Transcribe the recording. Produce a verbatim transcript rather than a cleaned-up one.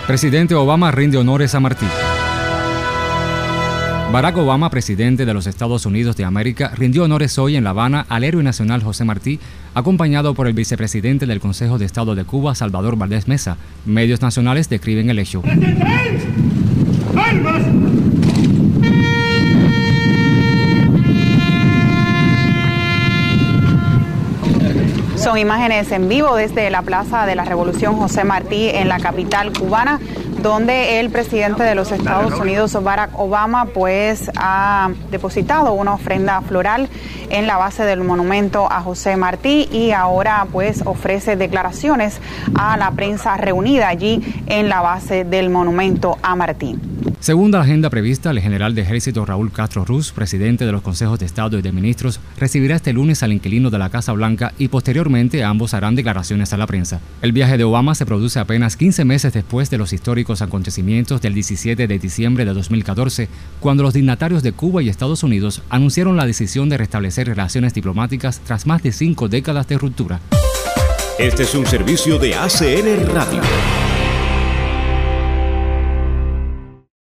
Presidente Obama rinde honores a Martí. Barack Obama, presidente de los Estados Unidos de América, rindió honores hoy en La Habana al héroe nacional José Martí, acompañado por el vicepresidente del Consejo de Estado de Cuba, Salvador Valdés Mesa. Medios nacionales describen el hecho. Son imágenes en vivo desde la Plaza de la Revolución José Martí en la capital cubana, donde el presidente de los Estados Unidos, Barack Obama, pues ha depositado una ofrenda floral en la base del monumento a José Martí y ahora pues ofrece declaraciones a la prensa reunida allí en la base del monumento a Martí. Según la agenda prevista, el general de ejército Raúl Castro Ruz, presidente de los consejos de Estado y de ministros, recibirá este lunes al inquilino de la Casa Blanca y posteriormente ambos harán declaraciones a la prensa. El viaje de Obama se produce apenas quince meses después de los históricos acontecimientos del diecisiete de diciembre de dos mil catorce, cuando los dignatarios de Cuba y Estados Unidos anunciaron la decisión de restablecer relaciones diplomáticas tras más de cinco décadas de ruptura. Este es un servicio de A C N Radio.